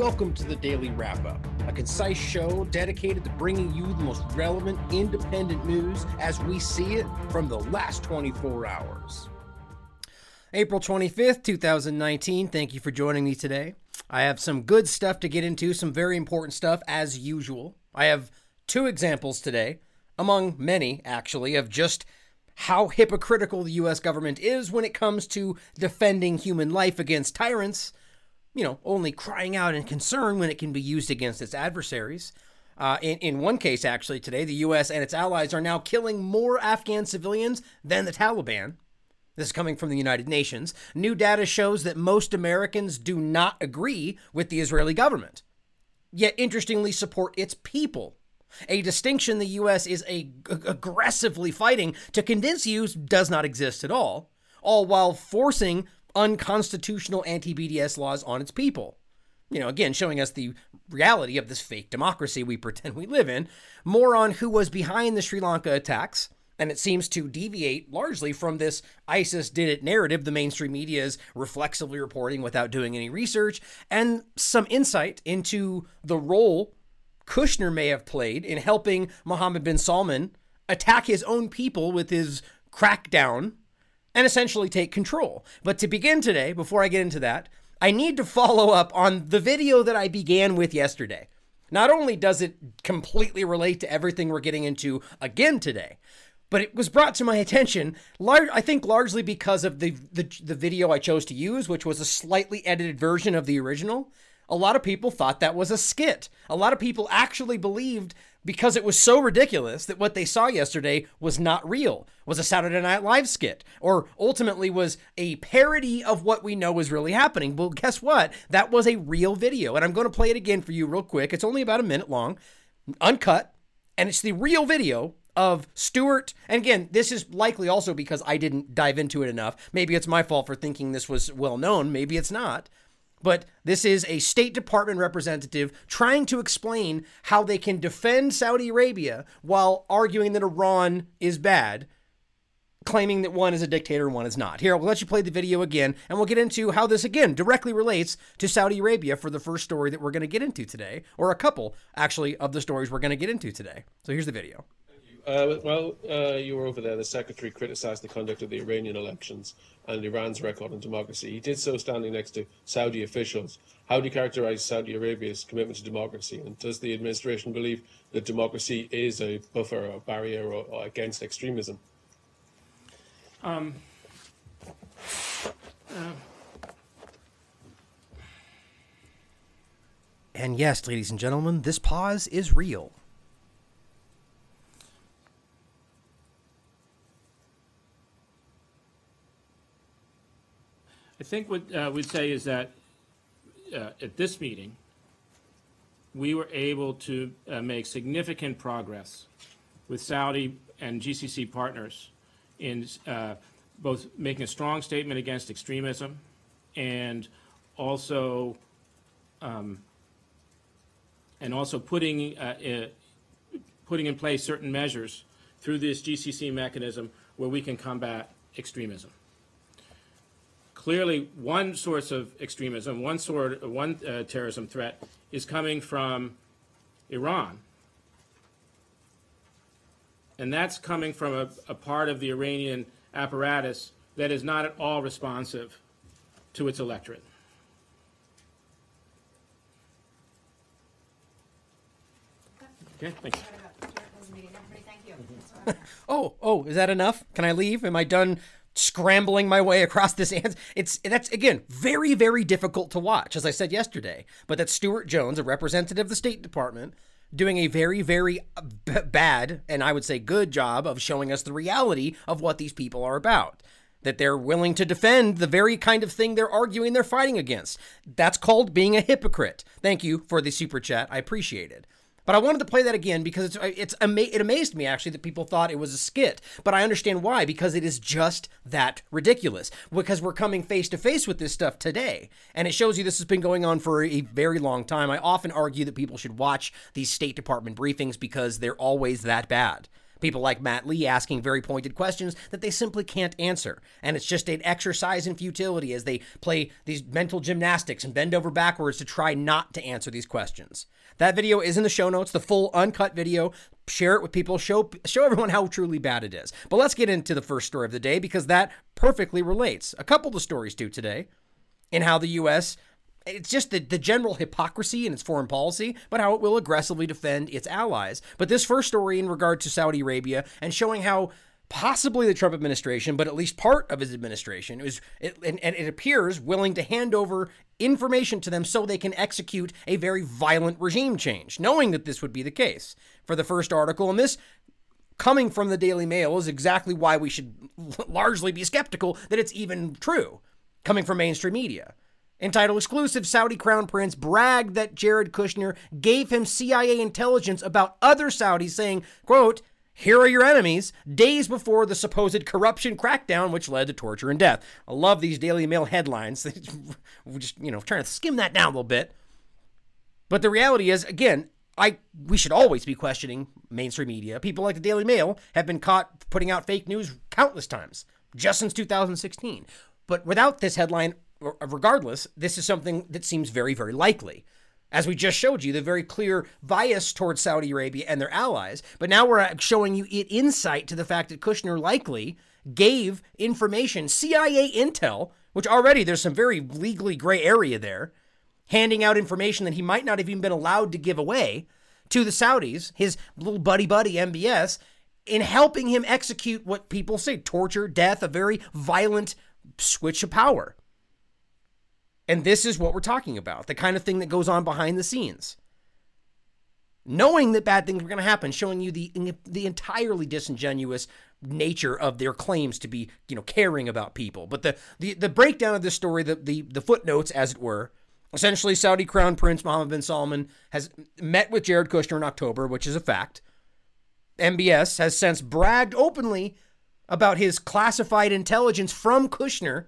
Welcome to the Daily Wrap-Up, a concise show dedicated to bringing you the most relevant independent news as we see it from the last 24 hours. April 25th, 2019. Thank you for joining me today. I have some good stuff to get into, some very important stuff as usual. I have two examples today, among many actually, of just how hypocritical the U.S. government is when it comes to defending human life against tyrants, only crying out in concern when it can be used against its adversaries. In one case, actually, today, the U.S. and its allies are now killing more Afghan civilians than the Taliban. This is coming from the United Nations. New data shows that most Americans do not agree with the Israeli government, yet interestingly support its people. A distinction the U.S. is aggressively fighting to convince you does not exist at all while forcing unconstitutional anti-BDS laws on its people. Again, showing us the reality of this fake democracy we pretend we live in. More on who was behind the Sri Lanka attacks, and it seems to deviate largely from this ISIS did it narrative the mainstream media is reflexively reporting without doing any research, and some insight into the role Kushner may have played in helping Mohammed bin Salman attack his own people with his crackdown and essentially take control. But to begin today, before I get into that, I need to follow up on the video that I began with yesterday. Not only does it completely relate to everything we're getting into again today, but it was brought to my attention, I think largely because of the video I chose to use, which was a slightly edited version of the original. A lot of people thought that was a skit. A lot of people actually believed, because it was so ridiculous, that what they saw yesterday was not real, was a Saturday Night Live skit, or ultimately was a parody of what we know is really happening. Well, guess what? That was a real video, and I'm going to play it again for you real quick. It's only about a minute long, uncut, and it's the real video of Stuart. And again, this is likely also because I didn't dive into it enough. Maybe it's my fault for thinking this was well known. Maybe it's not. But this is a State Department representative trying to explain how they can defend Saudi Arabia while arguing that Iran is bad, claiming that one is a dictator and one is not. Here, I'll let you play the video again, and we'll get into how this, again, directly relates to Saudi Arabia for the first story that we're going to get into today, or a couple, actually, of the stories we're going to get into today. So here's the video. You were over there. The secretary criticized the conduct of the Iranian elections and Iran's record on democracy. He did so standing next to Saudi officials. How do you characterize Saudi Arabia's commitment to democracy? And does the administration believe that democracy is a buffer or barrier or against extremism? And yes, ladies and gentlemen, this pause is real. I think what we'd say is that at this meeting, we were able to make significant progress with Saudi and GCC partners in both making a strong statement against extremism and also putting in place certain measures through this GCC mechanism where we can combat extremism. Clearly, one source of extremism, one terrorism threat is coming from Iran. And that's coming from a part of the Iranian apparatus that is not at all responsive to its electorate. Okay, thanks. Is that enough? Can I leave? Am I done scrambling my way across this answer? That's again very, very difficult to watch, as I said yesterday. But that's Stuart Jones, a representative of the State Department, doing a very, very bad, and I would say good job of showing us the reality of what these people are about. That they're willing to defend the very kind of thing they're arguing they're fighting against. That's called being a hypocrite. Thank you for the super chat. I appreciate it. But I wanted to play that again because it amazed me, actually, that people thought it was a skit. But I understand why, because it is just that ridiculous. Because we're coming face to face with this stuff today. And it shows you this has been going on for a very long time. I often argue that people should watch these State Department briefings because they're always that bad. People like Matt Lee asking very pointed questions that they simply can't answer. And it's just an exercise in futility as they play these mental gymnastics and bend over backwards to try not to answer these questions. That video is in the show notes, the full uncut video. Share it with people, show everyone how truly bad it is. But let's get into the first story of the day, because that perfectly relates. A couple of the stories do today, in how the U.S., it's just the general hypocrisy in its foreign policy, but how it will aggressively defend its allies. But this first story in regard to Saudi Arabia and showing how possibly the Trump administration, but at least part of his administration, it appears willing to hand over information to them so they can execute a very violent regime change, knowing that this would be the case. For the first article, and this coming from the Daily Mail is exactly why we should largely be skeptical that it's even true, coming from mainstream media. Entitled Exclusive, Saudi Crown Prince bragged that Jared Kushner gave him CIA intelligence about other Saudis, saying, quote, "Here are your enemies," days before the supposed corruption crackdown, which led to torture and death. I love these Daily Mail headlines. We're just, trying to skim that down a little bit. But the reality is, again, we should always be questioning mainstream media. People like the Daily Mail have been caught putting out fake news countless times, just since 2016. But without this headline, regardless, this is something that seems very, very likely. As we just showed you, the very clear bias towards Saudi Arabia and their allies. But now we're showing you insight to the fact that Kushner likely gave information, CIA intel, which already there's some very legally gray area there, handing out information that he might not have even been allowed to give away to the Saudis, his little buddy MBS, in helping him execute what people say, torture, death, a very violent switch of power. And this is what we're talking about, the kind of thing that goes on behind the scenes. Knowing that bad things were going to happen, showing you the entirely disingenuous nature of their claims to be, caring about people. But the breakdown of this story, the footnotes, as it were, essentially Saudi Crown Prince Mohammed bin Salman has met with Jared Kushner in October, which is a fact. MBS has since bragged openly about his classified intelligence from Kushner,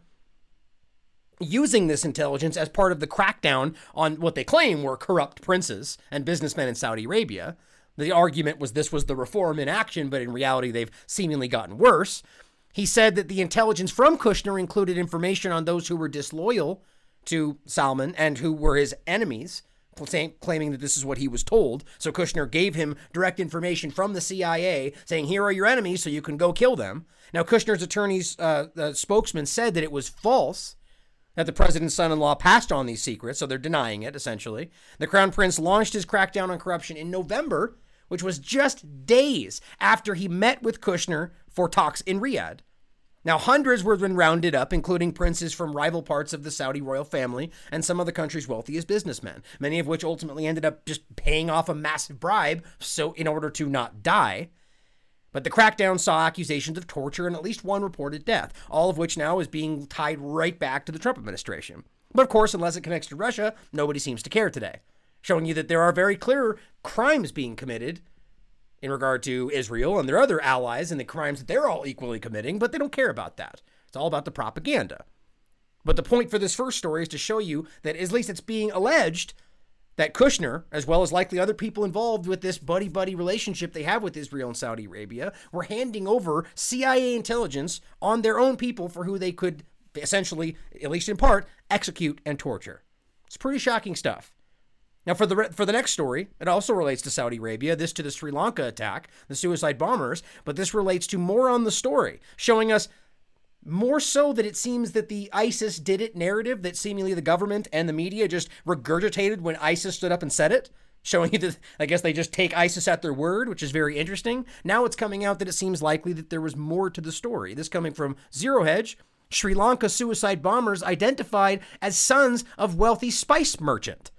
using this intelligence as part of the crackdown on what they claim were corrupt princes and businessmen in Saudi Arabia. The argument was this was the reform in action, but in reality, they've seemingly gotten worse. He said that the intelligence from Kushner included information on those who were disloyal to Salman and who were his enemies, claiming that this is what he was told. So Kushner gave him direct information from the CIA saying, here are your enemies so you can go kill them. Now, Kushner's attorney's spokesman said that it was false, that the president's son-in-law passed on these secrets, so they're denying it, essentially. The Crown Prince launched his crackdown on corruption in November, which was just days after he met with Kushner for talks in Riyadh. Now, hundreds were then rounded up, including princes from rival parts of the Saudi royal family and some of the country's wealthiest businessmen, many of which ultimately ended up just paying off a massive bribe so in order to not die. But the crackdown saw accusations of torture and at least one reported death, all of which now is being tied right back to the Trump administration. But of course, unless it connects to Russia, nobody seems to care today, showing you that there are very clear crimes being committed in regard to Israel and their other allies and the crimes that they're all equally committing, but they don't care about that. It's all about the propaganda. But the point for this first story is to show you that at least it's being alleged that Kushner, as well as likely other people involved with this buddy-buddy relationship they have with Israel and Saudi Arabia, were handing over CIA intelligence on their own people for who they could essentially, at least in part, execute and torture. It's pretty shocking stuff. Now, for the next story, it also relates to Saudi Arabia, this to the Sri Lanka attack, the suicide bombers, but this relates to more on the story, showing us more so that it seems that the ISIS did it narrative that seemingly the government and the media just regurgitated when ISIS stood up and said it, showing you that I guess they just take ISIS at their word, which is very interesting. Now it's coming out that it seems likely that there was more to the story. This coming from Zero Hedge, Sri Lanka suicide bombers identified as sons of wealthy spice merchant.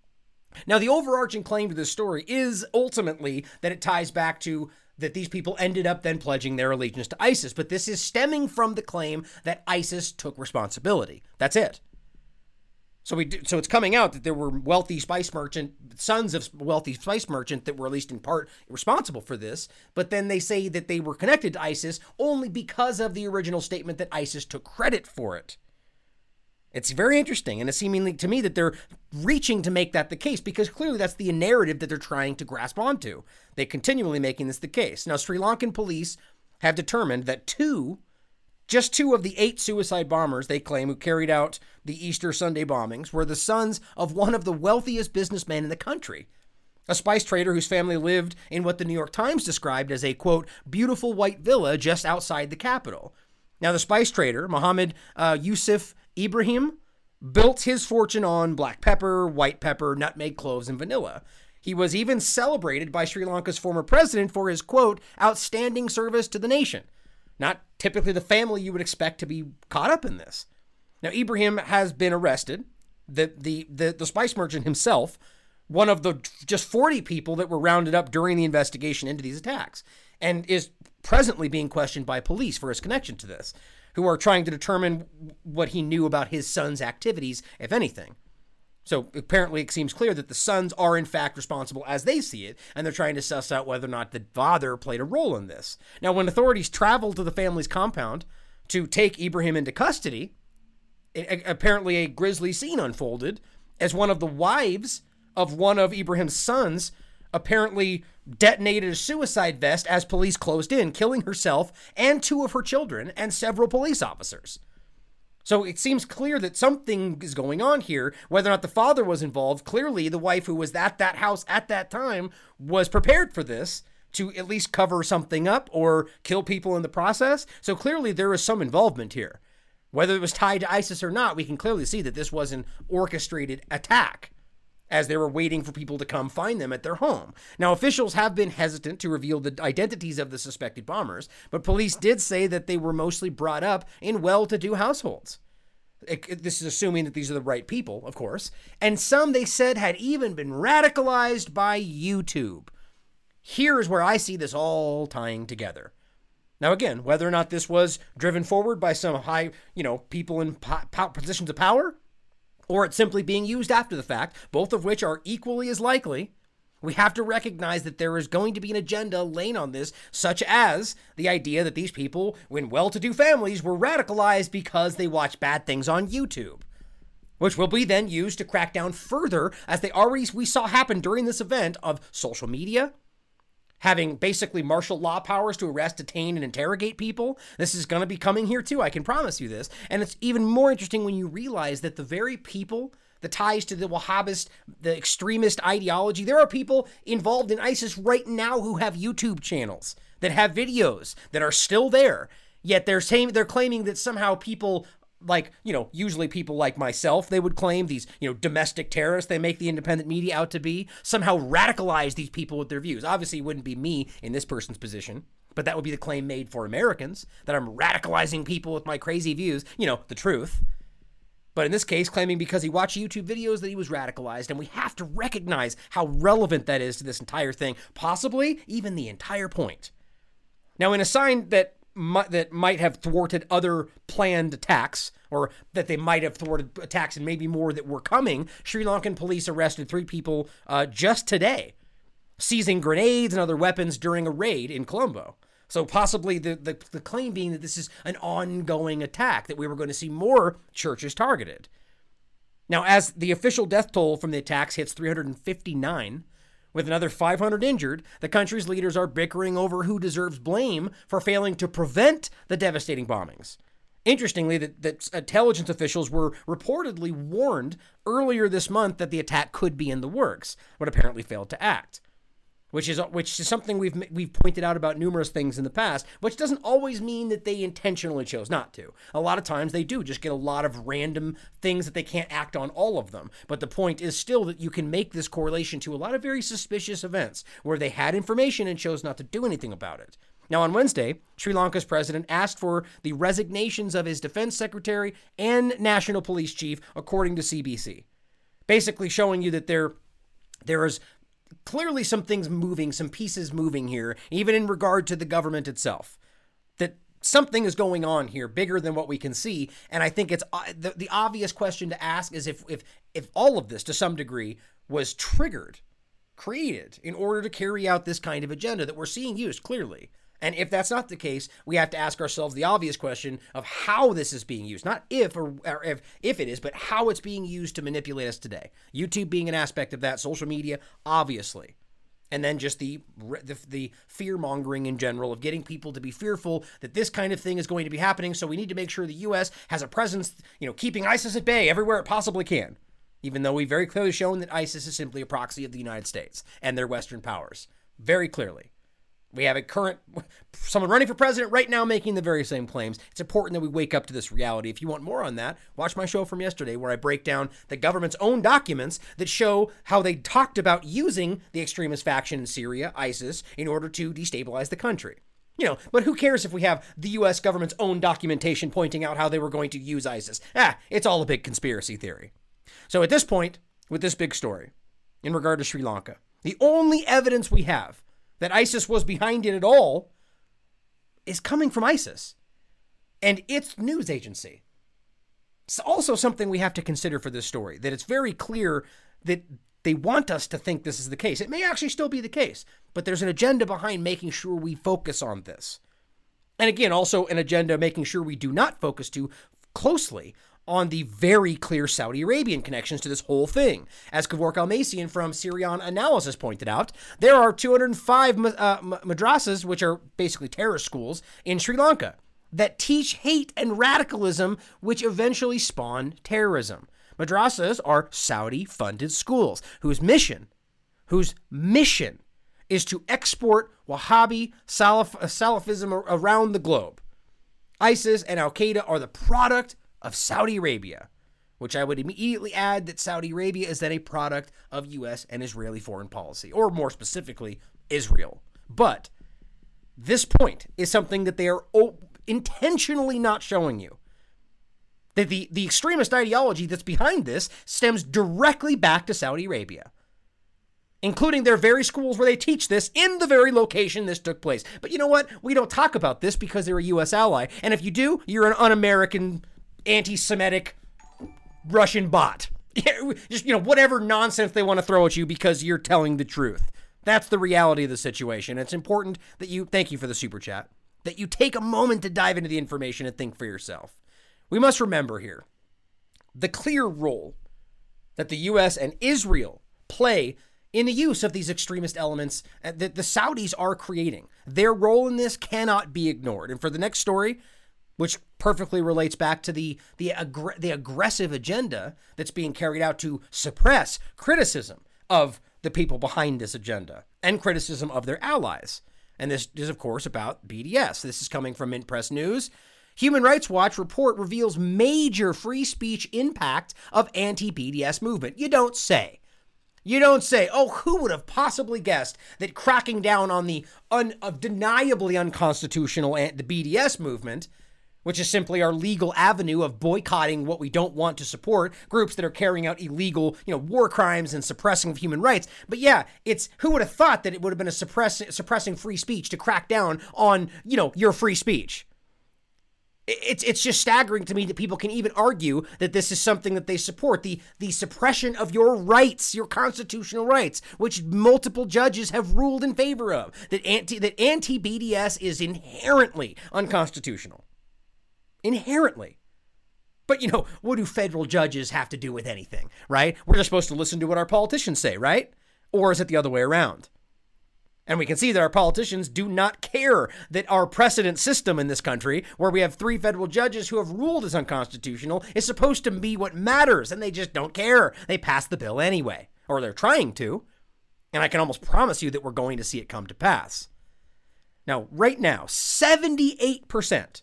Now, the overarching claim to this story is ultimately that it ties back to that these people ended up then pledging their allegiance to ISIS. But this is stemming from the claim that ISIS took responsibility. That's it. So it's coming out that there were sons of wealthy spice merchant that were at least in part responsible for this. But then they say that they were connected to ISIS only because of the original statement that ISIS took credit for it. It's very interesting, and it's seemingly to me that they're reaching to make that the case, because clearly that's the narrative that they're trying to grasp onto. They're continually making this the case. Now, Sri Lankan police have determined that just two of the 8 suicide bombers they claim who carried out the Easter Sunday bombings were the sons of one of the wealthiest businessmen in the country, a spice trader whose family lived in what the New York Times described as a, quote, beautiful white villa just outside the capital. Now, the spice trader, Mohammed Yusuf Ibrahim, built his fortune on black pepper, white pepper, nutmeg, cloves, and vanilla. He was even celebrated by Sri Lanka's former president for his, quote, outstanding service to the nation. Not typically the family you would expect to be caught up in this. Now, Ibrahim has been arrested. The spice merchant himself, one of the just 40 people that were rounded up during the investigation into these attacks, and is presently being questioned by police for his connection to this, who are trying to determine what he knew about his son's activities, if anything. So apparently it seems clear that the sons are in fact responsible as they see it, and they're trying to suss out whether or not the father played a role in this. Now, when authorities traveled to the family's compound to take Ibrahim into custody, apparently a grisly scene unfolded as one of the wives of one of Ibrahim's sons apparently detonated a suicide vest as police closed in, killing herself and 2 of her children and several police officers. So it seems clear that something is going on here. Whether or not the father was involved, clearly the wife who was at that house at that time was prepared for this to at least cover something up or kill people in the process. So clearly there is some involvement here. Whether it was tied to ISIS or not, we can clearly see that this was an orchestrated attack, as they were waiting for people to come find them at their home. Now, officials have been hesitant to reveal the identities of the suspected bombers, but police did say that they were mostly brought up in well-to-do households. This is assuming that these are the right people, of course. And some, they said, had even been radicalized by YouTube. Here's where I see this all tying together. Now, again, whether or not this was driven forward by some high, people in positions of power, or it's simply being used after the fact, both of which are equally as likely, we have to recognize that there is going to be an agenda laying on this, such as the idea that these people, when well-to-do families, were radicalized because they watch bad things on YouTube, which will be then used to crack down further, as we saw happen during this event, of social media, having basically martial law powers to arrest, detain, and interrogate people. This is going to be coming here too, I can promise you this. And it's even more interesting when you realize that the very people, the ties to the Wahhabist, the extremist ideology, there are people involved in ISIS right now who have YouTube channels that have videos that are still there. Yet they're claiming that somehow people like, usually people like myself, they would claim these, domestic terrorists they make the independent media out to be, somehow radicalize these people with their views. Obviously, it wouldn't be me in this person's position, but that would be the claim made for Americans, that I'm radicalizing people with my crazy views, the truth. But in this case, claiming because he watched YouTube videos that he was radicalized, and we have to recognize how relevant that is to this entire thing, possibly even the entire point. Now, in a sign that might have thwarted other planned attacks, or that they might have thwarted attacks and maybe more that were coming, Sri Lankan police arrested 3 people just today, seizing grenades and other weapons during a raid in Colombo. So possibly the claim being that this is an ongoing attack, that we were going to see more churches targeted. Now, as the official death toll from the attacks hits 359, with another 500 injured, the country's leaders are bickering over who deserves blame for failing to prevent the devastating bombings. Interestingly, that intelligence officials were reportedly warned earlier this month that the attack could be in the works, but apparently failed to act. Which is something we've pointed out about numerous things in the past, which doesn't always mean that they intentionally chose not to. A lot of times they do just get a lot of random things that they can't act on all of them. But the point is still that you can make this correlation to a lot of very suspicious events where they had information and chose not to do anything about it. Now, on Wednesday, Sri Lanka's president asked for the resignations of his defense secretary and national police chief, according to CBC. Basically showing you that there is clearly some things moving, some pieces moving here, even in regard to the government itself. That something is going on here bigger than what we can see. And I think it's the obvious question to ask is if all of this to some degree was created in order to carry out this kind of agenda that we're seeing used clearly. And if that's not the case, we have to ask ourselves the obvious question of how this is being used. Not if if it is, but how it's being used to manipulate us today. YouTube being an aspect of that, social media, obviously. And then just the fear-mongering in general of getting people to be fearful that this kind of thing is going to be happening. So we need to make sure the U.S. has a presence, keeping ISIS at bay everywhere it possibly can. Even though we've very clearly shown that ISIS is simply a proxy of the United States and their Western powers. Very clearly. We have someone running for president right now making the very same claims. It's important that we wake up to this reality. If you want more on that, watch my show from yesterday where I break down the government's own documents that show how they talked about using the extremist faction in Syria, ISIS, in order to destabilize the country. But who cares if we have the U.S. government's own documentation pointing out how they were going to use ISIS? It's all a big conspiracy theory. So at this point, with this big story, in regard to Sri Lanka, the only evidence we have that ISIS was behind it at all is coming from ISIS and its news agency. It's also something we have to consider for this story, that it's very clear that they want us to think this is the case. It may actually still be the case, but there's an agenda behind making sure we focus on this. And again, also an agenda making sure we do not focus too closely on the very clear Saudi Arabian connections to this whole thing. As Kevork Almacian from Syrian Analysis pointed out, there are 205 madrasas, which are basically terrorist schools, in Sri Lanka that teach hate and radicalism, which eventually spawn terrorism. Madrasas are Saudi-funded schools whose mission is to export Wahhabi Salafism around the globe. ISIS and Al-Qaeda are the product of Saudi Arabia, which I would immediately add that Saudi Arabia is then a product of U.S. and Israeli foreign policy, or more specifically, Israel. But this point is something that they are intentionally not showing you. That the extremist ideology that's behind this stems directly back to Saudi Arabia, including their very schools where they teach this in the very location this took place. But you know what? We don't talk about this because they're a U.S. ally. And if you do, you're an un-American, anti-Semitic Russian bot. Just, whatever nonsense they want to throw at you because you're telling the truth. That's the reality of the situation. It's important that thank you for the super chat, that you take a moment to dive into the information and think for yourself. We must remember here the clear role that the U.S. and Israel play in the use of these extremist elements that the Saudis are creating. Their role in this cannot be ignored. And for the next story, which perfectly relates back to the aggressive agenda that's being carried out to suppress criticism of the people behind this agenda and criticism of their allies. And this is, of course, about BDS. This is coming from Mint Press News. Human Rights Watch report reveals major free speech impact of anti-BDS movement. You don't say. Oh, who would have possibly guessed that cracking down on the undeniably unconstitutional the BDS movement, which is simply our legal avenue of boycotting what we don't want to support, groups that are carrying out illegal, war crimes and suppressing of human rights. But yeah, who would have thought that it would have been a suppressing free speech to crack down on, your free speech? It's just staggering to me that people can even argue that this is something that they support, the suppression of your rights, your constitutional rights, which multiple judges have ruled in favor of, that anti-BDS is inherently unconstitutional. Inherently. But, what do federal judges have to do with anything, right? We're just supposed to listen to what our politicians say, right? Or is it the other way around? And we can see that our politicians do not care that our precedent system in this country, where we have 3 federal judges who have ruled as unconstitutional, is supposed to be what matters, and they just don't care. They pass the bill anyway, or they're trying to, and I can almost promise you that we're going to see it come to pass. Now, right now, 78%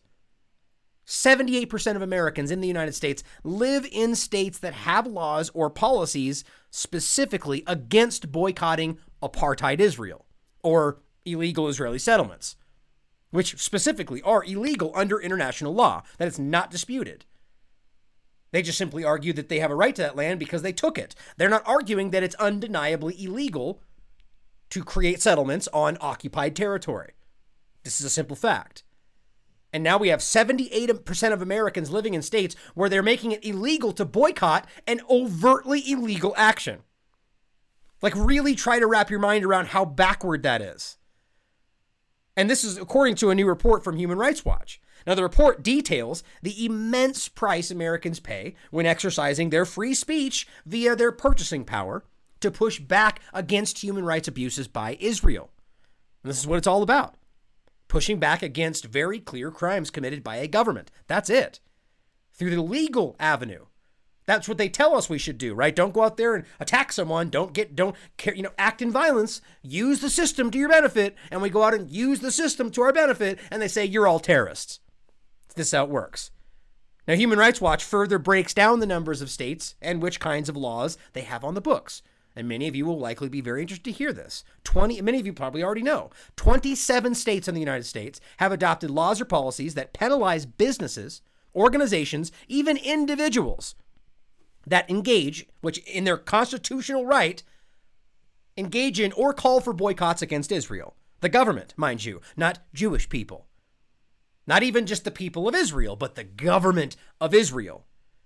of Americans in the United States live in states that have laws or policies specifically against boycotting apartheid Israel or illegal Israeli settlements, which specifically are illegal under international law. That is not disputed. They just simply argue that they have a right to that land because they took it. They're not arguing that it's undeniably illegal to create settlements on occupied territory. This is a simple fact. And now we have 78% of Americans living in states where they're making it illegal to boycott an overtly illegal action. Like, really try to wrap your mind around how backward that is. And this is according to a new report from Human Rights Watch. Now, the report details the immense price Americans pay when exercising their free speech via their purchasing power to push back against human rights abuses by Israel. And this is what it's all about. Pushing back against very clear crimes committed by a government. That's it. Through the legal avenue. That's what they tell us we should do, right? Don't go out there and attack someone. Act in violence. Use the system to your benefit. And we go out and use the system to our benefit. And they say, you're all terrorists. This is how it works. Now, Human Rights Watch further breaks down the numbers of states and which kinds of laws they have on the books. And many of you will likely be very interested to hear this. Many of you probably already know. 27 states in the United States have adopted laws or policies that penalize businesses, organizations, even individuals that engage, which in their constitutional right, engage in or call for boycotts against Israel. The government, mind you, not Jewish people. Not even just the people of Israel, but the government of Israel.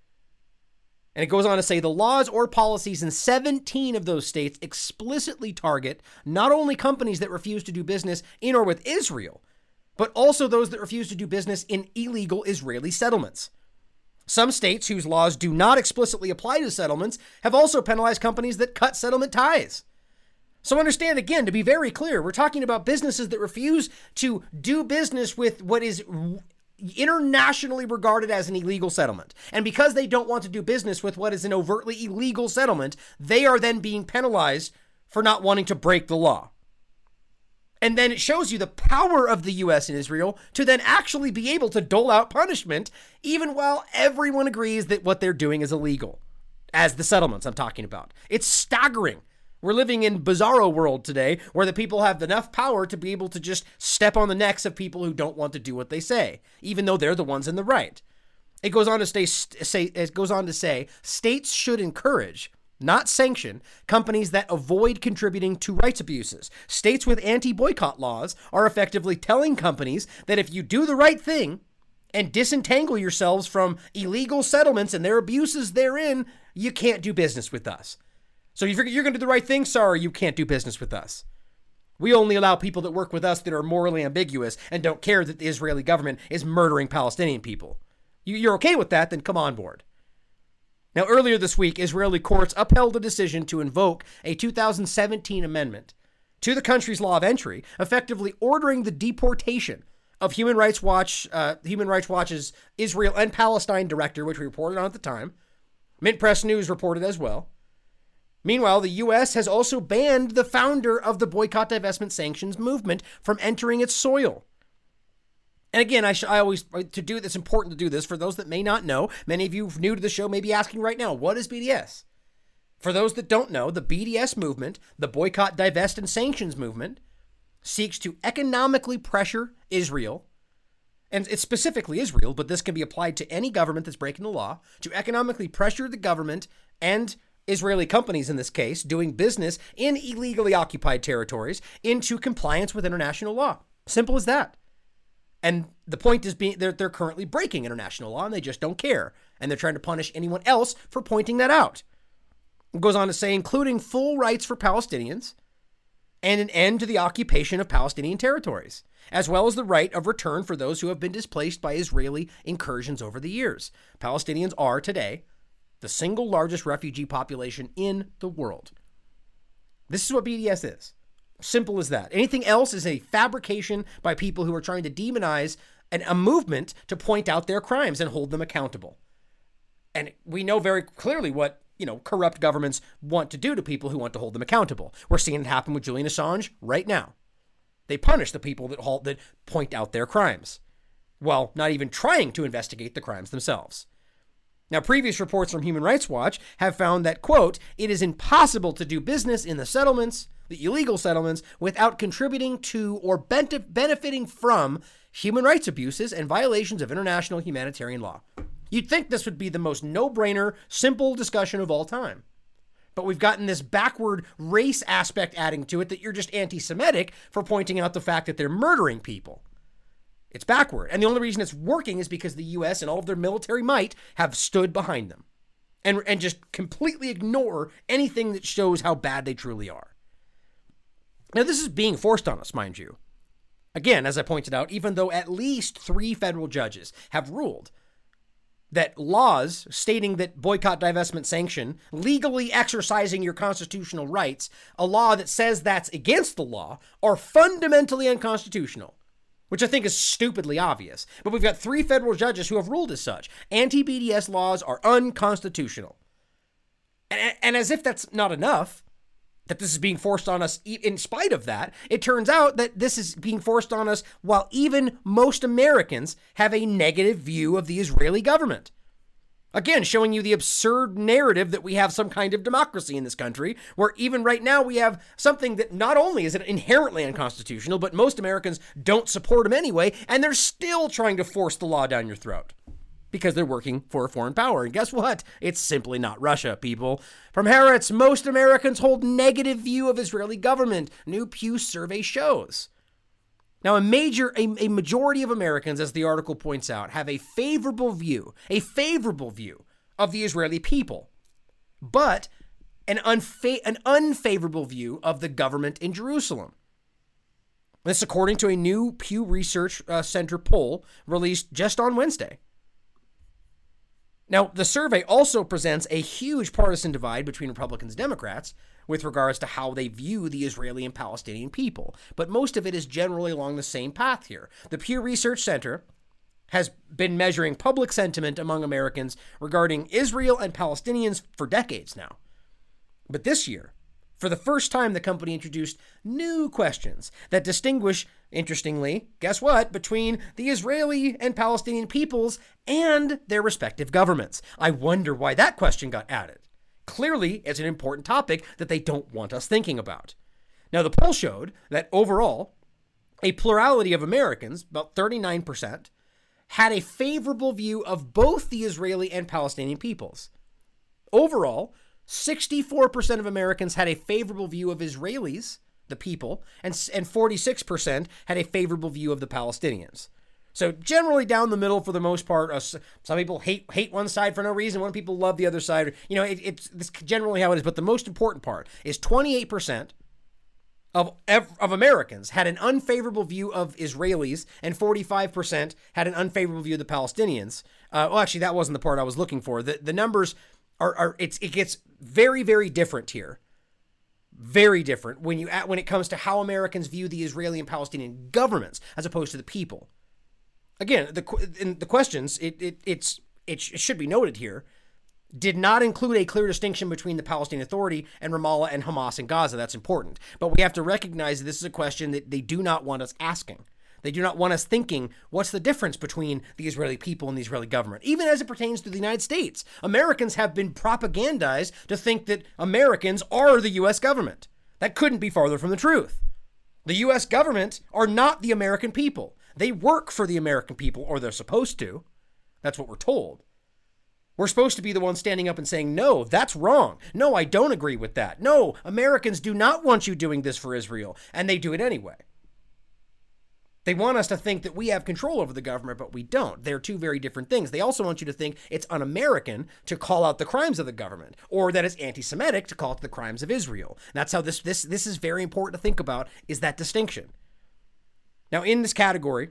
And it goes on to say the laws or policies in 17 of those states explicitly target not only companies that refuse to do business in or with Israel, but also those that refuse to do business in illegal Israeli settlements. Some states whose laws do not explicitly apply to settlements have also penalized companies that cut settlement ties. So understand, again, to be very clear, we're talking about businesses that refuse to do business with what is internationally regarded as an illegal settlement. And because they don't want to do business with what is an overtly illegal settlement, they are then being penalized for not wanting to break the law. And then it shows you the power of the U.S. and Israel to then actually be able to dole out punishment, even while everyone agrees that what they're doing is illegal, as the settlements I'm talking about. It's staggering. We're living in bizarro world today where the people have enough power to be able to just step on the necks of people who don't want to do what they say, even though they're the ones in the right. It goes on to say states should encourage, not sanction, companies that avoid contributing to rights abuses. States with anti-boycott laws are effectively telling companies that if you do the right thing and disentangle yourselves from illegal settlements and their abuses therein, you can't do business with us. So you figure you're going to do the right thing? Sorry, you can't do business with us. We only allow people that work with us that are morally ambiguous and don't care that the Israeli government is murdering Palestinian people. You're okay with that? Then come on board. Now, earlier this week, Israeli courts upheld a decision to invoke a 2017 amendment to the country's law of entry, effectively ordering the deportation of Human Rights Watch's Israel and Palestine director, which we reported on at the time. Mint Press News reported as well. Meanwhile, the U.S. has also banned the founder of the boycott, divestment, sanctions movement from entering its soil. And again, it's important to do this. For those that may not know, many of you new to the show may be asking right now, what is BDS? For those that don't know, the BDS movement, the boycott, divest, and sanctions movement, seeks to economically pressure Israel, and it's specifically Israel, but this can be applied to any government that's breaking the law, to economically pressure the government and Israeli companies, in this case, doing business in illegally occupied territories into compliance with international law. Simple as that. And the point is they're currently breaking international law and they just don't care. And they're trying to punish anyone else for pointing that out. It goes on to say, including full rights for Palestinians and an end to the occupation of Palestinian territories, as well as the right of return for those who have been displaced by Israeli incursions over the years. Palestinians are today the single largest refugee population in the world. This is what BDS is. Simple as that. Anything else is a fabrication by people who are trying to demonize a movement to point out their crimes and hold them accountable. And we know very clearly what, corrupt governments want to do to people who want to hold them accountable. We're seeing it happen with Julian Assange right now. They punish the people that point out their crimes, while not even trying to investigate the crimes themselves. Now, previous reports from Human Rights Watch have found that, quote, it is impossible to do business in the settlements, the illegal settlements, without contributing to or benefiting from human rights abuses and violations of international humanitarian law. You'd think this would be the most no-brainer, simple discussion of all time. But we've gotten this backward race aspect adding to it that you're just anti-Semitic for pointing out the fact that they're murdering people. It's backward. And the only reason it's working is because the U.S. and all of their military might have stood behind them and just completely ignore anything that shows how bad they truly are. Now, this is being forced on us, mind you. Again, as I pointed out, even though at least 3 federal judges have ruled that laws stating that boycott, divestment, sanction, legally exercising your constitutional rights, a law that says that's against the law, are fundamentally unconstitutional, which I think is stupidly obvious. But we've got 3 federal judges who have ruled as such. Anti-BDS laws are unconstitutional. And as if that's not enough, that this is being forced on us in spite of that, it turns out that this is being forced on us while even most Americans have a negative view of the Israeli government. Again, showing you the absurd narrative that we have some kind of democracy in this country, where even right now we have something that not only is it inherently unconstitutional, but most Americans don't support them anyway, and they're still trying to force the law down your throat because they're working for a foreign power. And guess what? It's simply not Russia, people. From Haaretz, most Americans hold negative view of Israeli government, new Pew survey shows. Now, a majority of Americans, as the article points out, have a favorable view of the Israeli people, but an unfavorable view of the government in Jerusalem. This according to a new Pew Research Center poll released just on Wednesday. Now, the survey also presents a huge partisan divide between Republicans and Democrats with regards to how they view the Israeli and Palestinian people, but most of it is generally along the same path here. The Pew Research Center has been measuring public sentiment among Americans regarding Israel and Palestinians for decades now. But this year, for the first time, the company introduced new questions that distinguish, interestingly, guess what, between the Israeli and Palestinian peoples and their respective governments. I wonder why that question got added. Clearly, it's an important topic that they don't want us thinking about. Now, the poll showed that overall, a plurality of Americans, about 39%, had a favorable view of both the Israeli and Palestinian peoples. Overall, 64% of Americans had a favorable view of Israelis, the people, and 46% had a favorable view of the Palestinians. So generally down the middle for the most part. Some people hate one side for no reason. One people love the other side. It's generally how it is. But the most important part is 28% of Americans had an unfavorable view of Israelis, and 45% had an unfavorable view of the Palestinians. Actually, that wasn't the part I was looking for. The numbers it gets very, very different here. Very different when it comes to how Americans view the Israeli and Palestinian governments as opposed to the people. Again, in the questions, it should be noted here, did not include a clear distinction between the Palestinian Authority and Ramallah and Hamas in Gaza. That's important. But we have to recognize that this is a question that they do not want us asking. They do not want us thinking, what's the difference between the Israeli people and the Israeli government? Even as it pertains to the United States, Americans have been propagandized to think that Americans are the U.S. government. That couldn't be farther from the truth. The U.S. government are not the American people. They work for the American people, or they're supposed to. That's what we're told. We're supposed to be the ones standing up and saying, no, that's wrong. No, I don't agree with that. No, Americans do not want you doing this for Israel, and they do it anyway. They want us to think that we have control over the government, but we don't. They're two very different things. They also want you to think it's un-American to call out the crimes of the government, or that it's anti-Semitic to call out the crimes of Israel. And that's how this is very important to think about, is that distinction. Now, in this category,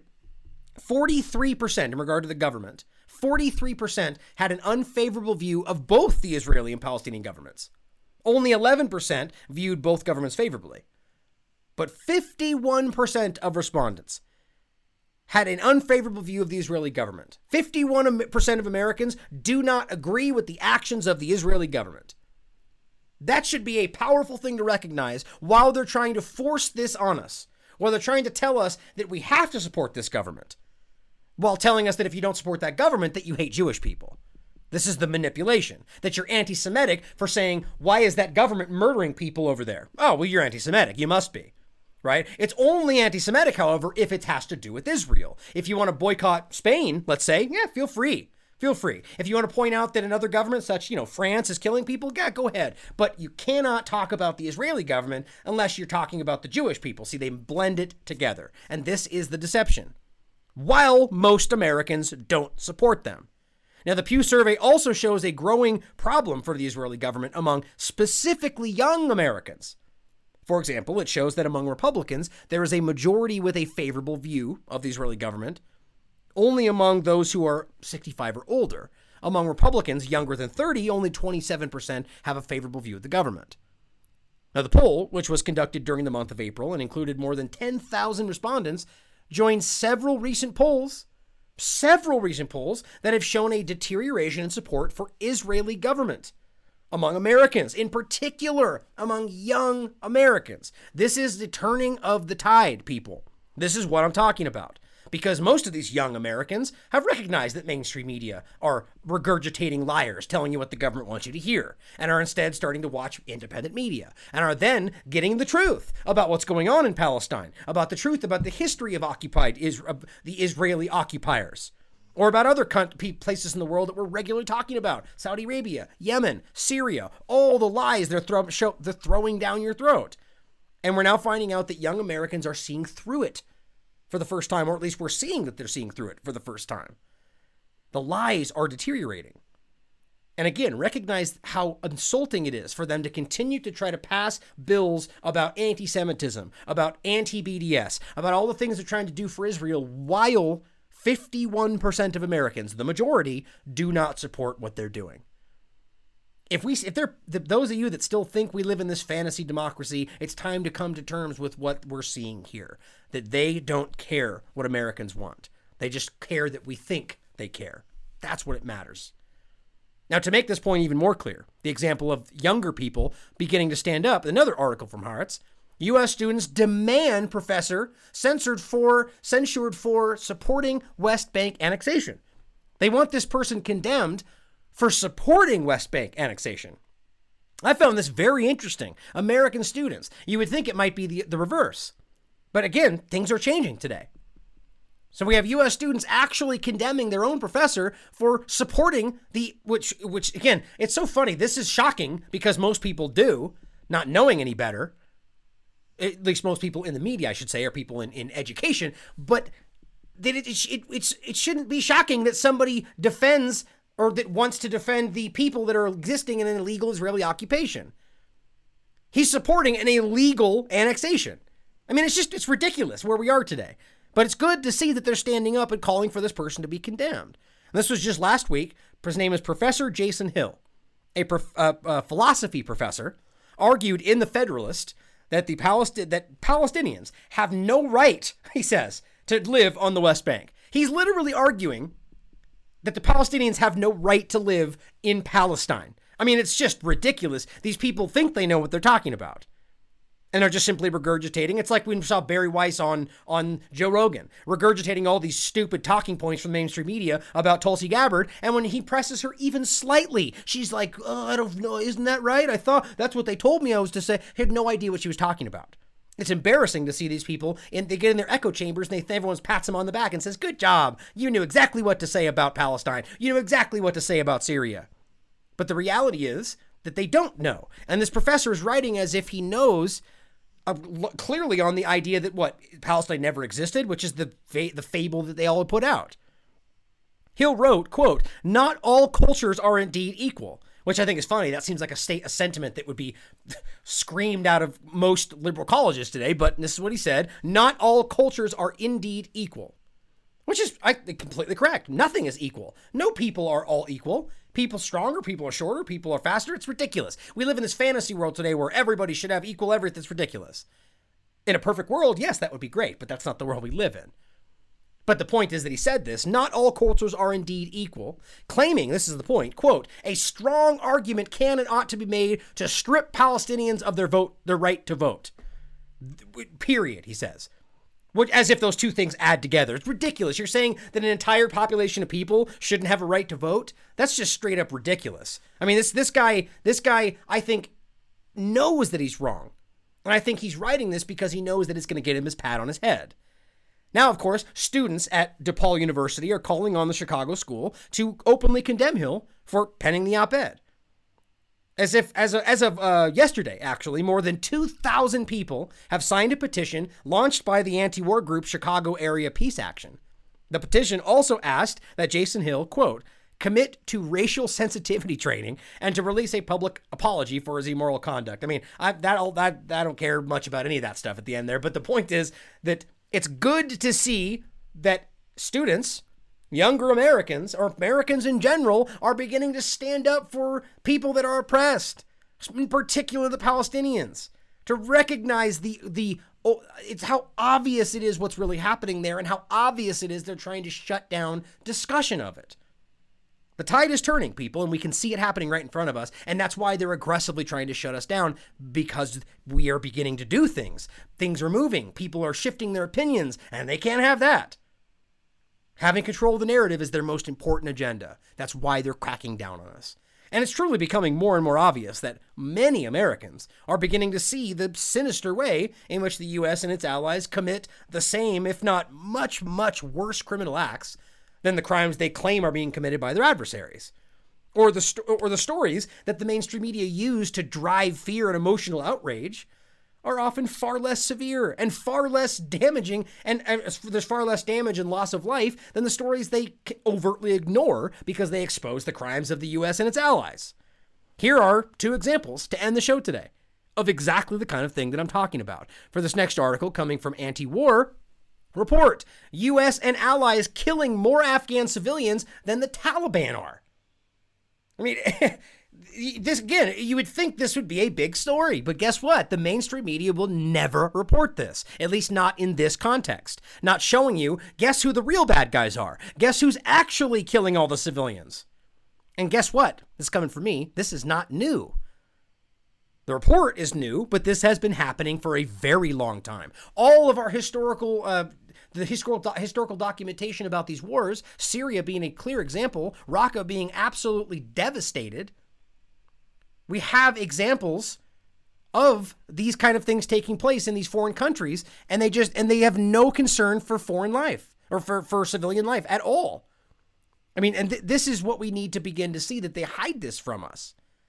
43% in regard to the government, 43% had an unfavorable view of both the Israeli and Palestinian governments. Only 11% viewed both governments favorably. But 51% of respondents had an unfavorable view of the Israeli government. 51% of Americans do not agree with the actions of the Israeli government. That should be a powerful thing to recognize while they're trying to force this on us, while they're trying to tell us that we have to support this government, while telling us that if you don't support that government, that you hate Jewish people. This is the manipulation, that you're anti-Semitic for saying, why is that government murdering people over there? Oh, well, you're anti-Semitic. You must be. Right? It's only anti-Semitic, however, if it has to do with Israel. If you want to boycott Spain, let's say, yeah, feel free. Feel free. If you want to point out that another government, such, France is killing people, yeah, go ahead. But you cannot talk about the Israeli government unless you're talking about the Jewish people. See, they blend it together. And this is the deception. While most Americans don't support them. Now, the Pew survey also shows a growing problem for the Israeli government among specifically young Americans. For example, it shows that among Republicans, there is a majority with a favorable view of the Israeli government, only among those who are 65 or older. Among Republicans younger than 30, only 27% have a favorable view of the government. Now, the poll, which was conducted during the month of April and included more than 10,000 respondents, joined several recent polls that have shown a deterioration in support for Israeli government among Americans, in particular among young Americans. This is the turning of the tide, people. This is what I'm talking about. Because most of these young Americans have recognized that mainstream media are regurgitating liars, telling you what the government wants you to hear, and are instead starting to watch independent media, and are then getting the truth about what's going on in Palestine, about the truth about the history of the Israeli occupiers, or about other places in the world that we're regularly talking about: Saudi Arabia, Yemen, Syria, all the lies they're throwing down your throat. And we're now finding out that young Americans are seeing through it for the first time, or at least we're seeing that they're seeing through it for the first time. The lies are deteriorating. And again, recognize how insulting it is for them to continue to try to pass bills about anti-Semitism, about anti-BDS, about all the things they're trying to do for Israel, while 51% of Americans, the majority, do not support what they're doing. If those of you that still think we live in this fantasy democracy, it's time to come to terms with what we're seeing here. That they don't care what Americans want. They just care that we think they care. That's what it matters. Now, to make this point even more clear, the example of younger people beginning to stand up, another article from Haaretz, U.S. students demand professor censured for supporting West Bank annexation. They want this person condemned for supporting West Bank annexation. I found this very interesting. American students. You would think it might be the reverse. But again, things are changing today. So we have U.S. students actually condemning their own professor for supporting which again, it's so funny. This is shocking because most people do, not knowing any better. At least most people in the media, I should say, or people in education. But that it shouldn't be shocking that somebody defends or that wants to defend the people that are existing in an illegal Israeli occupation. He's supporting an illegal annexation. I mean, it's ridiculous where we are today. But it's good to see that they're standing up and calling for this person to be condemned. And this was just last week. His name is Professor Jason Hill, a philosophy professor, argued in The Federalist that that Palestinians have no right, he says, to live on the West Bank. He's literally arguing that the Palestinians have no right to live in Palestine. I mean, it's just ridiculous. These people think they know what they're talking about. And they're just simply regurgitating. It's like we saw Barry Weiss on Joe Rogan, regurgitating all these stupid talking points from mainstream media about Tulsi Gabbard. And when he presses her even slightly, she's like, oh, I don't know, isn't that right? I thought that's what they told me I was to say. I had no idea what she was talking about. It's embarrassing to see these people, and they get in their echo chambers, and everyone pats them on the back and says, good job. You knew exactly what to say about Palestine. You knew exactly what to say about Syria. But the reality is that they don't know. And this professor is writing as if he knows clearly on the idea that Palestine never existed, which is the fable that they all put out. Hill wrote, quote, not all cultures are indeed equal, which I think is funny. That seems like a sentiment that would be screamed out of most liberal colleges today, but this is what he said. Not all cultures are indeed equal, which is completely correct. Nothing is equal. No people are all equal. People stronger, people are shorter, people are faster. It's ridiculous. We live in this fantasy world today where everybody should have equal everything. It's ridiculous. In a perfect world, yes, that would be great, but that's not the world we live in. But the point is that he said this, not all cultures are indeed equal, claiming, this is the point, quote, a strong argument can and ought to be made to strip Palestinians of their right to vote. Period, he says. As if those two things add together. It's ridiculous. You're saying that an entire population of people shouldn't have a right to vote? That's just straight up ridiculous. I mean, this guy, I think, knows that he's wrong. And I think he's writing this because he knows that it's going to get him his pat on his head. Now, of course, students at DePaul University are calling on the Chicago school to openly condemn Hill for penning the op-ed. As of yesterday, actually, more than 2,000 people have signed a petition launched by the anti-war group Chicago Area Peace Action. The petition also asked that Jason Hill, quote, commit to racial sensitivity training, and to release a public apology for his immoral conduct. I mean, I don't care much about any of that stuff at the end there, but the point is that it's good to see that students, younger Americans, or Americans in general, are beginning to stand up for people that are oppressed, in particular the Palestinians, to recognize it's how obvious it is what's really happening there, and how obvious it is they're trying to shut down discussion of it. The tide is turning, people, and we can see it happening right in front of us, and that's why they're aggressively trying to shut us down, because we are beginning to do things. Things are moving. People are shifting their opinions, and they can't have that. Having control of the narrative is their most important agenda. That's why they're cracking down on us. And it's truly becoming more and more obvious that many Americans are beginning to see the sinister way in which the U.S. and its allies commit the same, if not much, much worse criminal acts than the crimes they claim are being committed by their adversaries. Or the stories that the mainstream media use to drive fear and emotional outrage are often far less severe and far less damaging, and there's far less damage and loss of life than the stories they overtly ignore because they expose the crimes of the U.S. and its allies. Here are 2 examples to end the show today of exactly the kind of thing that I'm talking about. For this next article coming from Anti-War Report, U.S. and allies killing more Afghan civilians than the Taliban are. I mean, this, again, you would think this would be a big story, but guess what? The mainstream media will never report this, at least not in this context. Not showing you, guess who the real bad guys are? Guess who's actually killing all the civilians? And guess what? This is coming from me. This is not new. The report is new, but this has been happening for a very long time. All of our historical documentation about these wars, Syria being a clear example, Raqqa being absolutely devastated. We have examples of these kind of things taking place in these foreign countries, and they have no concern for foreign life or for civilian life at all. I mean, and this is what we need to begin to see, that they hide this from us.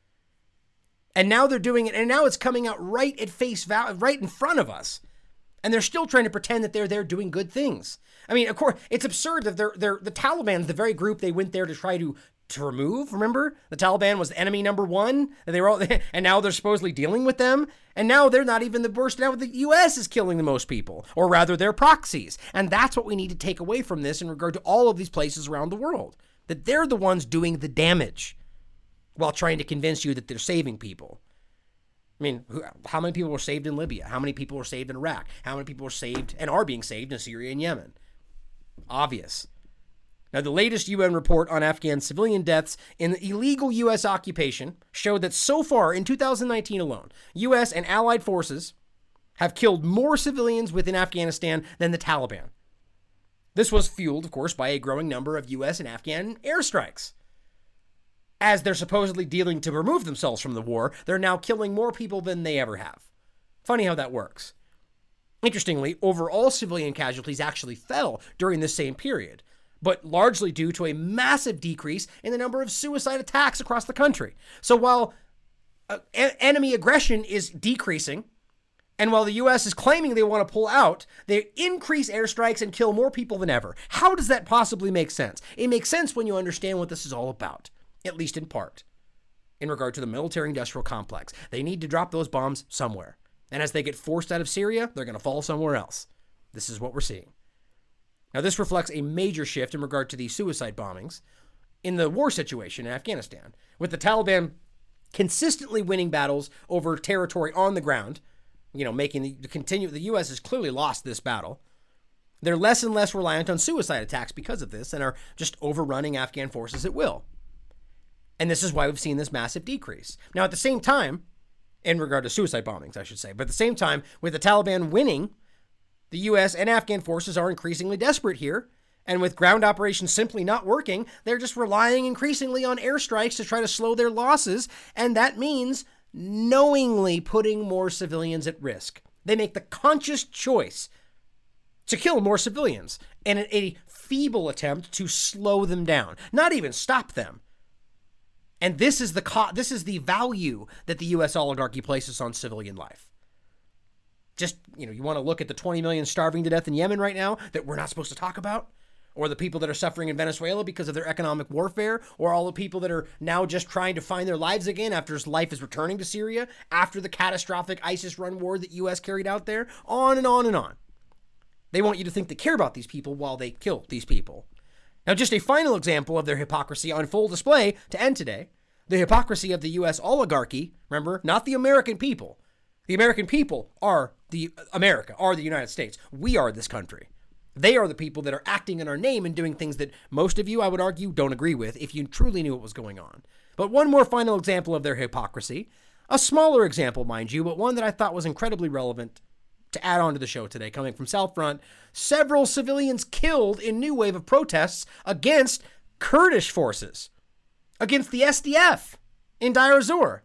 And now they're doing it, and now it's coming out right at face value, right in front of us. And they're still trying to pretend that they're there doing good things. I mean, of course, it's absurd that the Taliban's the very group they went there to try to remove. Remember, the Taliban was the enemy number one, and they were all, and now they're supposedly dealing with them. And now they're not even the worst. Now the U.S. is killing the most people, or rather, their proxies. And that's what we need to take away from this in regard to all of these places around the world, that they're the ones doing the damage while trying to convince you that they're saving people. I mean, how many people were saved in Libya? How many people were saved in Iraq? How many people were saved and are being saved in Syria and Yemen? Obvious. Now, the latest UN report on Afghan civilian deaths in the illegal U.S. occupation showed that so far in 2019 alone, U.S. and allied forces have killed more civilians within Afghanistan than the Taliban. This was fueled, of course, by a growing number of U.S. and Afghan airstrikes. As they're supposedly dealing to remove themselves from the war, they're now killing more people than they ever have. Funny how that works. Interestingly, overall civilian casualties actually fell during this same period, but largely due to a massive decrease in the number of suicide attacks across the country. So while enemy aggression is decreasing, and while the U.S. is claiming they want to pull out, they increase airstrikes and kill more people than ever. How does that possibly make sense? It makes sense when you understand what this is all about. At least in part, in regard to the military-industrial complex. They need to drop those bombs somewhere. And as they get forced out of Syria, they're going to fall somewhere else. This is what we're seeing. Now, this reflects a major shift in regard to the suicide bombings in the war situation in Afghanistan, with the Taliban consistently winning battles over territory on the ground, making the U.S. has clearly lost this battle. They're less and less reliant on suicide attacks because of this and are just overrunning Afghan forces at will. And this is why we've seen this massive decrease. Now, at the same time, in regard to suicide bombings, I should say, but at the same time, with the Taliban winning, the U.S. and Afghan forces are increasingly desperate here. And with ground operations simply not working, they're just relying increasingly on airstrikes to try to slow their losses. And that means knowingly putting more civilians at risk. They make the conscious choice to kill more civilians in a feeble attempt to slow them down, not even stop them. And this is the value that the U.S. oligarchy places on civilian life. Just, you want to look at the 20 million starving to death in Yemen right now that we're not supposed to talk about? or the people that are suffering in Venezuela because of their economic warfare, or all the people that are now just trying to find their lives again after life is returning to Syria, after the catastrophic ISIS-run war that U.S. carried out there, on and on and on. They want you to think they care about these people while they kill these people. Now, just a final example of their hypocrisy on full display to end today, the hypocrisy of the U.S. oligarchy, remember, not the American people. The American people are the United States. We are this country. They are the people that are acting in our name and doing things that most of you, I would argue, don't agree with if you truly knew what was going on. But one more final example of their hypocrisy, a smaller example, mind you, but one that I thought was incredibly relevant to add on to the show today, coming from South Front. Several civilians killed in new wave of protests against Kurdish forces, against the SDF in Deir ez-Zor.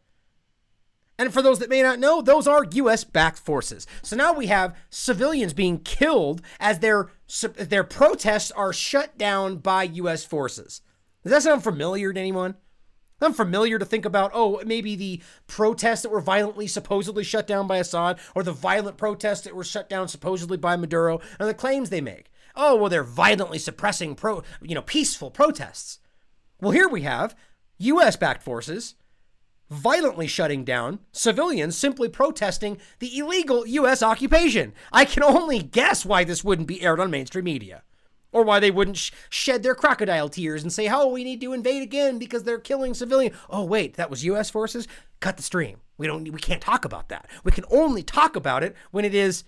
And for those that may not know, those are U.S.-backed forces. So now we have civilians being killed as their protests are shut down by U.S. forces. Does that sound familiar to anyone? Sound familiar to think about, maybe the protests that were violently supposedly shut down by Assad, or the violent protests that were shut down supposedly by Maduro, and the claims they make. They're violently suppressing peaceful protests. Well, here we have U.S.-backed forces violently shutting down civilians simply protesting the illegal U.S. occupation. I can only guess why this wouldn't be aired on mainstream media, or why they wouldn't shed their crocodile tears and say, we need to invade again because they're killing civilians. Oh, wait, that was U.S. forces? Cut the stream. We can't talk about that. We can only talk about it when it is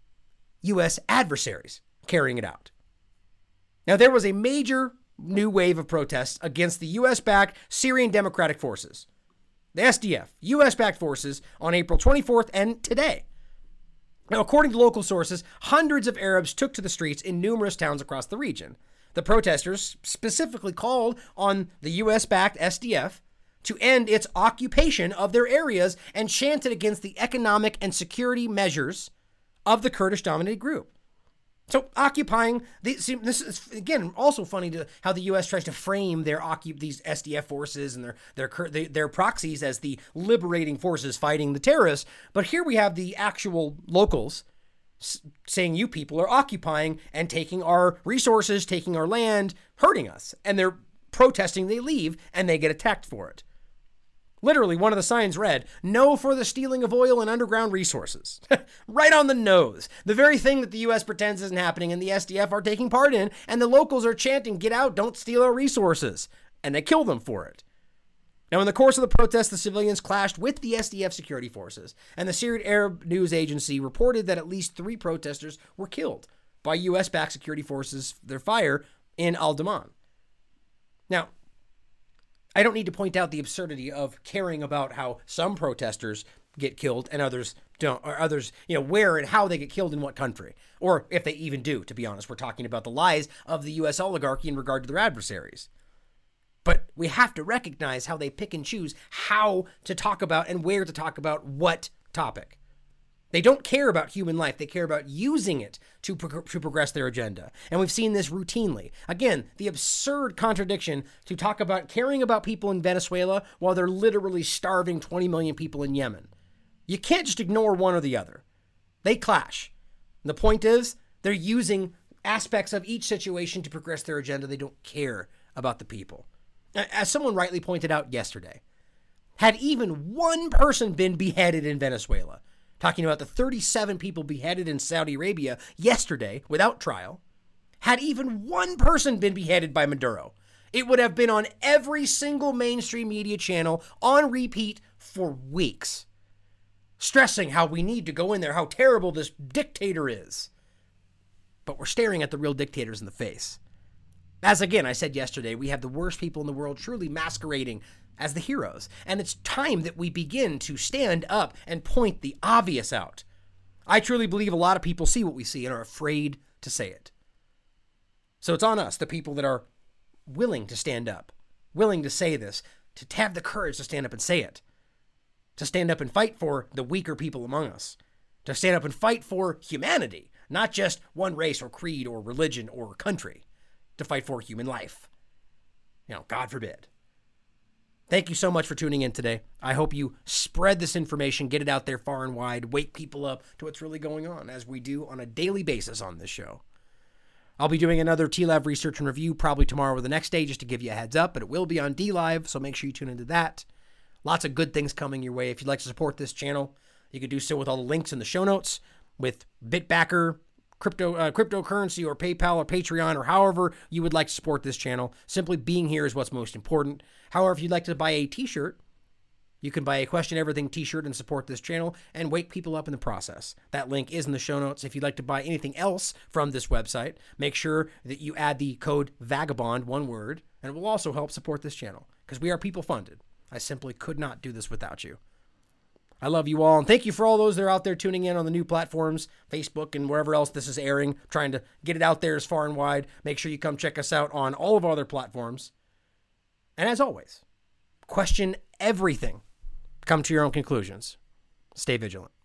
U.S. adversaries carrying it out. Now, there was a major new wave of protests against the U.S.-backed Syrian Democratic Forces, the SDF, U.S.-backed forces, on April 24th and today. Now, according to local sources, hundreds of Arabs took to the streets in numerous towns across the region. The protesters specifically called on the U.S.-backed SDF to end its occupation of their areas and chanted against the economic and security measures of the Kurdish-dominated group. So occupying, this is, again, also funny to how the U.S. tries to frame these SDF forces and their proxies as the liberating forces fighting the terrorists. But here we have the actual locals saying you people are occupying and taking our resources, taking our land, hurting us. And they're protesting, they leave, and they get attacked for it. Literally, one of the signs read, "No for the stealing of oil and underground resources." Right on the nose. The very thing that the U.S. pretends isn't happening and the SDF are taking part in, and the locals are chanting, "Get out, don't steal our resources." And they kill them for it. Now, in the course of the protest, the civilians clashed with the SDF security forces, and the Syrian Arab News Agency reported that at least 3 protesters were killed by U.S.-backed security forces, their fire in Al-Daman. Now, I don't need to point out the absurdity of caring about how some protesters get killed and others don't, or others, where and how they get killed in what country, or if they even do, to be honest. We're talking about the lies of the U.S. oligarchy in regard to their adversaries. But we have to recognize how they pick and choose how to talk about and where to talk about what topic. They don't care about human life. They care about using it to progress their agenda. And we've seen this routinely. Again, the absurd contradiction to talk about caring about people in Venezuela while they're literally starving 20 million people in Yemen. You can't just ignore one or the other. They clash. And the point is, they're using aspects of each situation to progress their agenda. They don't care about the people. As someone rightly pointed out yesterday, had even one person been beheaded in Venezuela, talking about the 37 people beheaded in Saudi Arabia yesterday without trial, had even one person been beheaded by Maduro, it would have been on every single mainstream media channel on repeat for weeks, stressing how we need to go in there, how terrible this dictator is. But we're staring at the real dictators in the face. As again, I said yesterday, we have the worst people in the world truly masquerading as the heroes. And it's time that we begin to stand up and point the obvious out. I truly believe a lot of people see what we see and are afraid to say it. So it's on us, the people that are willing to stand up, willing to say this, to have the courage to stand up and say it, to stand up and fight for the weaker people among us, to stand up and fight for humanity, not just one race or creed or religion or country, to fight for human life. God forbid. Thank you so much for tuning in today. I hope you spread this information, get it out there far and wide, wake people up to what's really going on, as we do on a daily basis on this show. I'll be doing another TLAV research and review probably tomorrow or the next day just to give you a heads up, but it will be on DLive, so make sure you tune into that. Lots of good things coming your way. If you'd like to support this channel, you can do so with all the links in the show notes, with Bitbacker, cryptocurrency, or PayPal or Patreon, or however you would like to support this channel. Simply being here is what's most important. However, if you'd like to buy a t-shirt, you can buy a Question Everything t-shirt and support this channel and wake people up in the process. That link is in the show notes. If you'd like to buy anything else from this website, make sure that you add the code VAGABOND, one word, and it will also help support this channel because we are people funded. I simply could not do this without you. I love you all, and thank you for all those that are out there tuning in on the new platforms, Facebook and wherever else this is airing, trying to get it out there as far and wide. Make sure you come check us out on all of our other platforms. And as always, question everything. Come to your own conclusions. Stay vigilant.